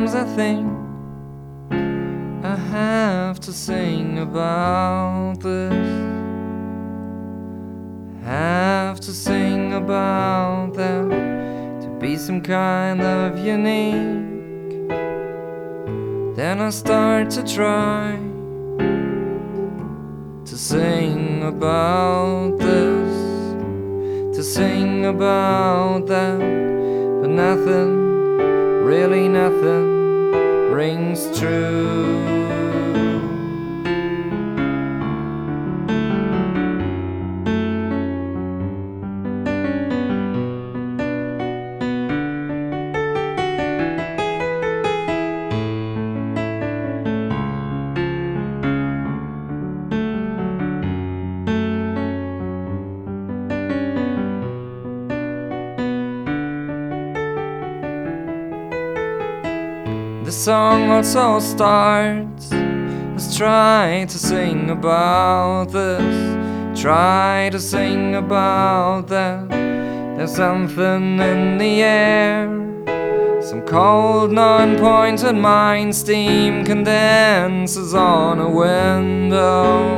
Sometimes I think I have to sing about this, have to sing about that, to be some kind of unique. Then I start to try to sing about this, to sing about that, but nothing, really nothing rings true. The song also starts. Let's try to sing about this, try to sing about that. There's something in the air, some cold non-pointed mind. Steam condenses on a window,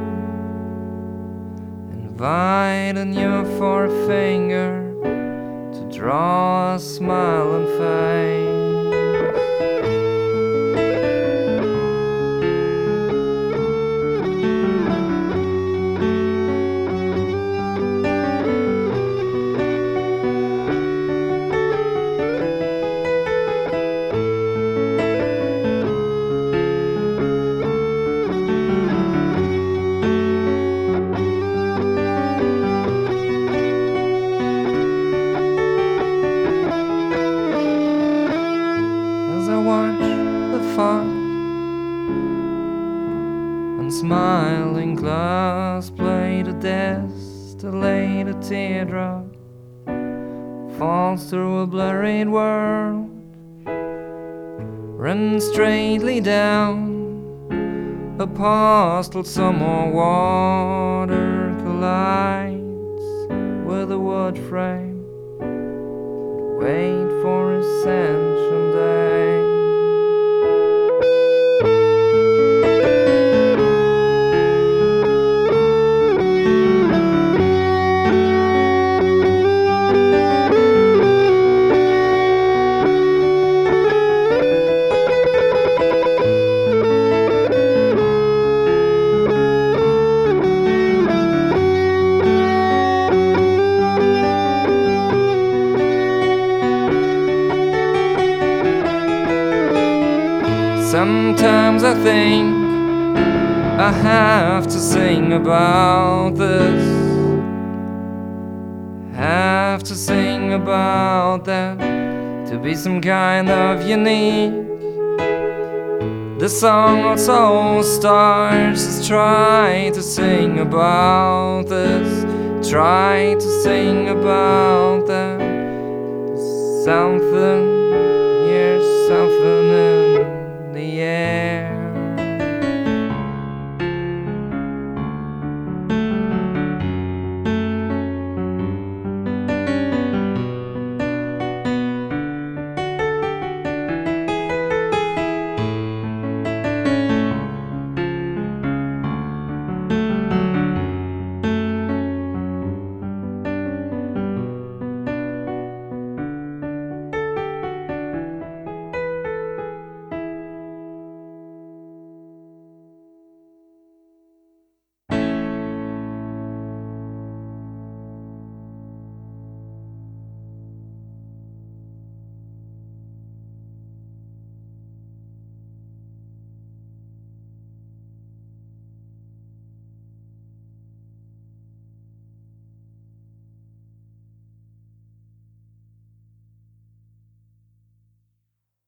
inviting you for a finger to draw a smiling face. And smiling glass plate of distillated teardrop falls through a blurred world, runs straightly down a postal. Some more water collides with a wood frame. Wait for Ascension Day. Sometimes I think I have to sing about this, have to sing about that, to be some kind of unique. The song also starts. Let's try to sing about this, try to sing about